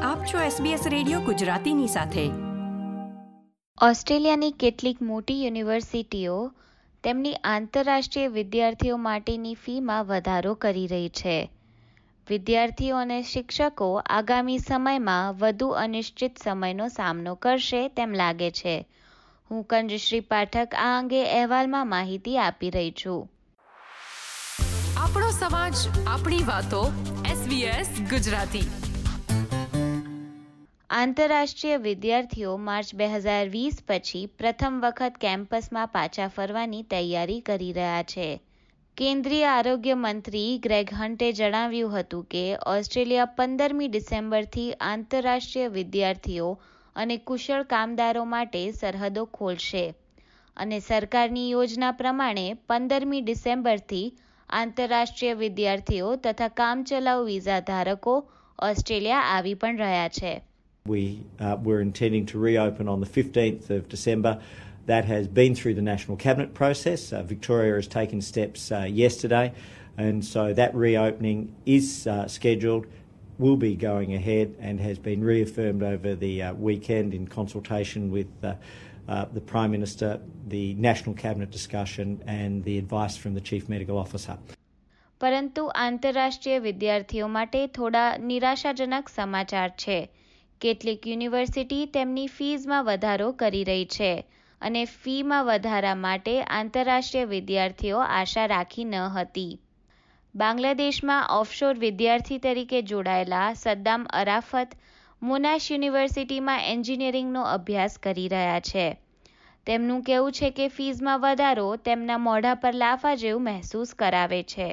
આપ છો SBS radio ગુજરાતીની સાથે. ઓસ્ટ્રેલિયાની કેટલીક મોટી યુનિવર્સિટીઓ તેમની આંતરરાષ્ટ્રીય વિદ્યાર્થીઓ માટેની ફીમાં વધારો કરી રહી છે. વિદ્યાર્થીઓ અને શિક્ષકો આગામી સમયમાં વધુ અનિશ્ચિત સમયનો સામનો કરશે તેમ લાગે છે. હું કંજશ્રી પાઠક આ અંગે અહેવાલમાં માહિતી આપી રહી છું. આપણો સમાજ, આપણી વાતો. SBS ગુજરાતી. આંતરરાષ્ટ્રીય વિદ્યાર્થીઓ માર્ચ 2020 પછી પ્રથમ વખત કેમ્પસમાં પાછા ફરવાની તૈયારી કરી રહ્યા છે. કેન્દ્રીય આરોગ્ય મંત્રી ગ્રેગ હન્ટે જણાવ્યું હતું કે ઓસ્ટ્રેલિયા 15મી ડિસેમ્બરથી આંતરરાષ્ટ્રીય વિદ્યાર્થીઓ અને કુશળ કામદારો માટે સરહદો ખોલશે અને સરકારની યોજના પ્રમાણે 15મી ડિસેમ્બરથી આંતરરાષ્ટ્રીય વિદ્યાર્થીઓ તથા કામચલાઉ વિઝા ધારકો ઓસ્ટ્રેલિયા આવી પણ રહ્યા છે. We were intending to reopen on the 15th of December. That has been through the National Cabinet process. Victoria has taken steps yesterday, and so that reopening is scheduled, will be going ahead, and has been reaffirmed over the weekend in consultation with the Prime Minister, the National Cabinet discussion, and the advice from the Chief Medical Officer. પરંતુ આંતરરાષ્ટ્રીય વિદ્યાર્થીઓ માટે થોડા નિરાશાજનક સમાચાર છે. કેટલીક university તેમની ફીઝમાં વધારો કરી રહી છે અને ફીમાં વધારા માટે આંતરરાષ્ટ્રીય વિદ્યાર્થીઓ આશા રાખી ન હતી. બાંગ્લાદેશમાં ઓફશોર વિદ્યાર્થી તરીકે જોડાયેલા સદ્દામ અરાફત મોનાશ યુનિવર્સિટીમાં એન્જિનિયરિંગનો અભ્યાસ કરી રહ્યા છે. તેમનું કહેવું છે કે ફીઝમાં વધારો તેમના મોઢા પર લાફા જેવું મહેસૂસ કરાવે છે.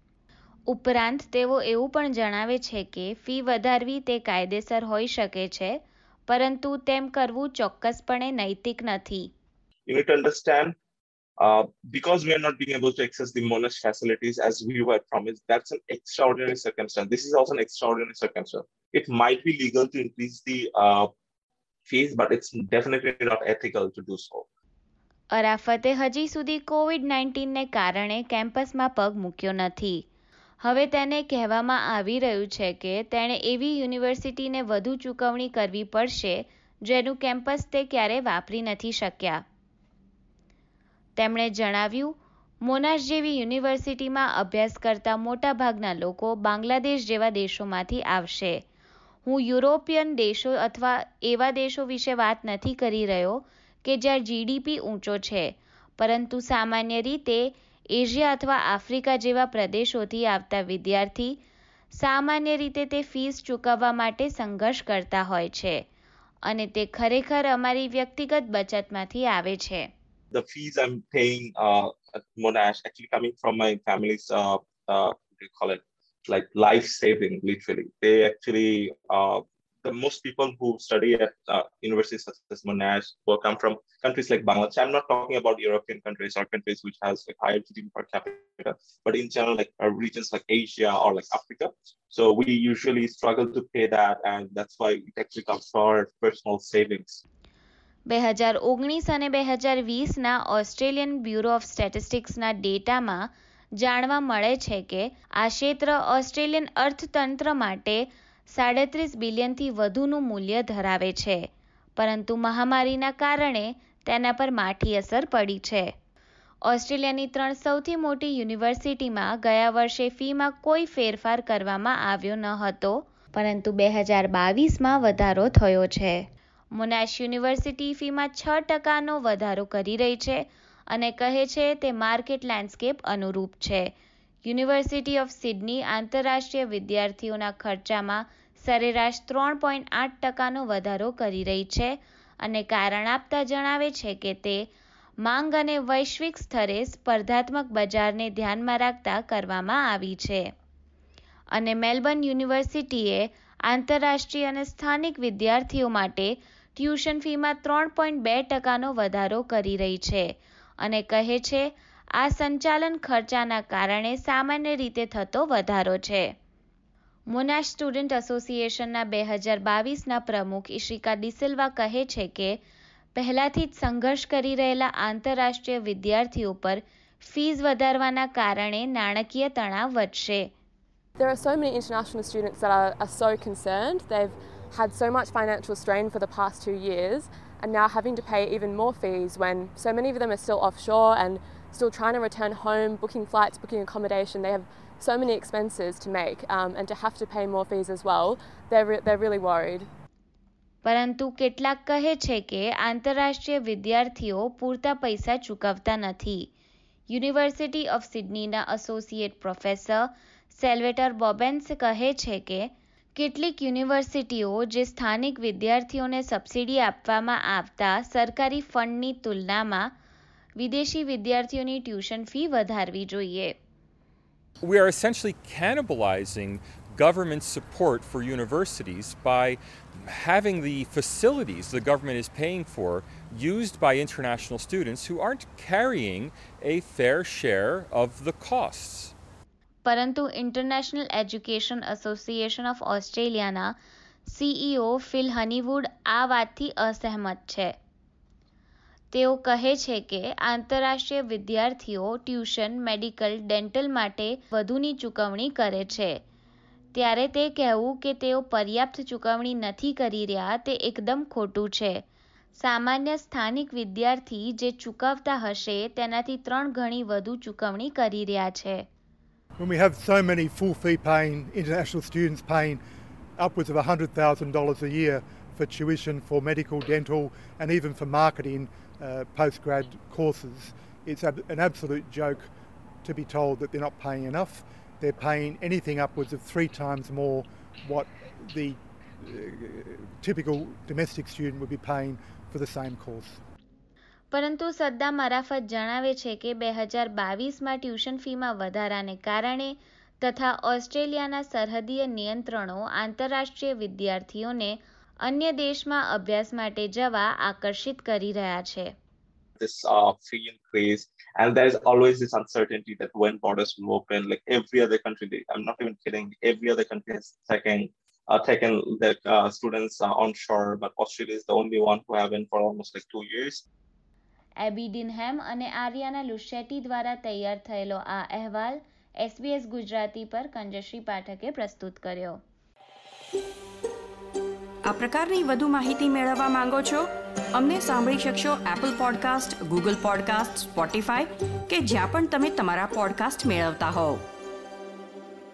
ઉપરાંત તેઓ એવું પણ જણાવે છે કે ફી વધારવી તે કાયદેસર હોઈ શકે છે, પરંતુ તેમ કરવું ચોક્કસપણે નૈતિક નથી. You need to understand, because we are not being able to access the Monash facilities as we were promised, that's an extraordinary circumstance. This is also an extraordinary circumstance. It might be legal to increase the fees, but it's definitely not ethical to do so. અરાફતે હજી સુધી COVID-19ને કારણે કેમ્પસમાં પગ મૂક્યો નથી. હવે તેને કહેવામાં આવી રહ્યું છે કે તેણે એવી યુનિવર્સિટીને વધુ ચૂકવણી કરવી પડશે જેનું કેમ્પસ તે ક્યારેય વાપરી નથી શક્યા. તેમણે જણાવ્યું, મોનાશ જેવી યુનિવર્સિટીમાં અભ્યાસ કરતા મોટાભાગના લોકો બાંગ્લાદેશ જેવા દેશોમાંથી આવશે. હું યુરોપિયન દેશો અથવા એવા દેશો વિશે વાત નથી કરી રહ્યો કે જ્યાં GDP ઊંચો છે, પરંતુ સામાન્ય રીતે એશિયા અથવા આફ્રિકા જેવા પ્રદેશોથી આવતા વિદ્યાર્થી સામાન્ય રીતે તે ફીસ ચૂકવવા માટે સંઘર્ષ કરતા હોય છે અને તે ખરેખર અમારી વ્યક્તિગત બચતમાંથી આવે છે. The fees I'm paying at Monash actually coming from my family's what do you call it, like life saving, literally. They actually the most people who study at universities such as Monash will come from countries like Bangladesh. I'm not talking about European countries or countries which has like higher GDP per capita, but in general like regions like Asia or like Africa. So we usually struggle to pay that, and that's why it actually comes from our personal savings. 2019 અને 2020ના Australian Bureau of સ્ટેટિસ્ટિક્સના ડેટામાં જાણવા મળે છે કે આ ક્ષેત્ર ઓસ્ટ્રેલિયન અર્થતંત્ર માટે 37 બિલિયનથી વધુનું મૂલ્ય ધરાવે છે, પરંતુ મહામારીના કારણે તેના પર માઠી અસર પડી છે. ઓસ્ટ્રેલિયાની 3 સૌથી મોટી યુનિવર્સિટીમાં ગયા વર્ષે ફીમાં કોઈ ફેરફાર કરવામાં આવ્યો ન હતો, પરંતુ 2022માં વધારો થયો છે. મોનાશ યુનિવર્સિટી ફીમાં 6% વધારો કરી રહી છે અને કહે છે તે માર્કેટ લેન્ડસ્કેપ અનુરૂપ છે. યુનિવર્સિટી ઓફ સિડની આંતરરાષ્ટ્રીય વિદ્યાર્થીઓના ખર્ચામાં સરેરાશ 3.8% વધારો કરી રહી છે અને કારણ આપતા જણાવે છે કે તે માંગ અને વૈશ્વિક સ્તરે સ્પર્ધાત્મક બજારને ધ્યાનમાં રાખતા કરવામાં આવી છે. અને મેલબર્ન યુનિવર્સિટીએ આંતરરાષ્ટ્રીય અને સ્થાનિક વિદ્યાર્થીઓ માટે ટ્યુશન ફીમાં 3.2% વધારો કરી રહી છે અને કહે છે આ સંચાલન ખર્ચાના કારણે સામાન્ય રીતે થતો વધારો છે. મોનાશ સ્ટુડન્ટ એસોસિએશનના 2022ના પ્રમુખ ઇશિકા ડિસિલ્વા કહે છે કે પહેલાથી જ સંઘર્ષ કરી રહેલા આંતરરાષ્ટ્રીય વિદ્યાર્થીઓ પર ફીસ વધારવાના કારણે નાણાકીય તણાવ વધશે. There are so many international students that are so concerned. They've had so much financial strain for the past 2 years and now having to pay even more fees when so many of them are still offshore and still trying to return home, booking flights, booking accommodation. They have so many expenses to make and to have to pay more fees as well. They're really worried. પરંતુ કેટલાક કહે છે કે આંતરરાષ્ટ્રીય વિદ્યાર્થીઓ પૂરતા પૈસા ચૂકવતા નથી. યુનિવર્સિટી ઓફ સિડનીના એસોસિએટ પ્રોફેસર સેલ્વેટર બોબેન્સ કહે છે કે કેટલીક યુનિવર્સિટીઓ જે સ્થાનિક વિદ્યાર્થીઓને સબસિડી આપવામાં આવતા સરકારી ફંડની તુલનામાં વિદેશી વિદ્યાર્થીઓની ટ્યુશન ફી વધારવી જોઈએ. We are essentially cannibalizing government support for universities by having the facilities the government is paying for used by international students who aren't carrying a fair share of the costs. પરંતુ International Education Association of ઓસ્ટ્રેલિયાના CEO Phil Honeywood આ વાતથી અસહમત છે. તેઓ કહે છે કે આંતરરાષ્ટ્રીય વિદ્યાર્થીઓ ટ્યુશન, મેડિકલ, ડેન્ટલ માટે વધુની ચૂકવણી કરે છે. ત્યારે તે કહેવું કે તેઓ પર્યાપ્ત ચૂકવણી નથી કરી રહ્યા તે એકદમ ખોટું છે. સામાન્ય સ્થાનિક વિદ્યાર્થી જે ચૂકવતા હશે તેનાથી 3 ગણી વધુ ચૂકવણી કરી રહ્યા છે. When we have so many full fee paying international students paying upwards of $100,000 a year for tuition, for medical, dental and even for marketing postgrad courses, it's an absolute joke to be told that they're not paying enough. They're paying anything upwards of 3 times more what the typical domestic student would be paying for the same course. પરંતુ Saddam Arafat જણાવે છે કે 2022માં tuition ફીમાં વધારાને કારણે તથા ઓસ્ટ્રેલિયાના સરહદીય નિયંત્રણો આંતરરાષ્ટ્રીય વિદ્યાર્થીઓને અન્ય દેશમાં અભ્યાસ માટે જવા આકર્ષિત કરી રહ્યા છે. This fee increase, and there's always this uncertainty that when borders will open, like every other country, I'm not even kidding, every other country has taken their students onshore, but Australia is the only one who haven't for almost like 2 years. એબી ડિનહેમ અને આર્યાના લુશેટી દ્વારા તૈયાર થયેલો આ અહેવાલ SBS Gujarati પર કંજશ્રી પાઠકે પ્રસ્તુત કર્યો. આ પ્રકારની વધુ માહિતી મેળવવા માંગો છો? અમને સાંભળી શકશો Apple podcast, Google podcast, Spotify કે જ્યાં પણ તમે તમારા પોડકાસ્ટ મેળવતા હોવ.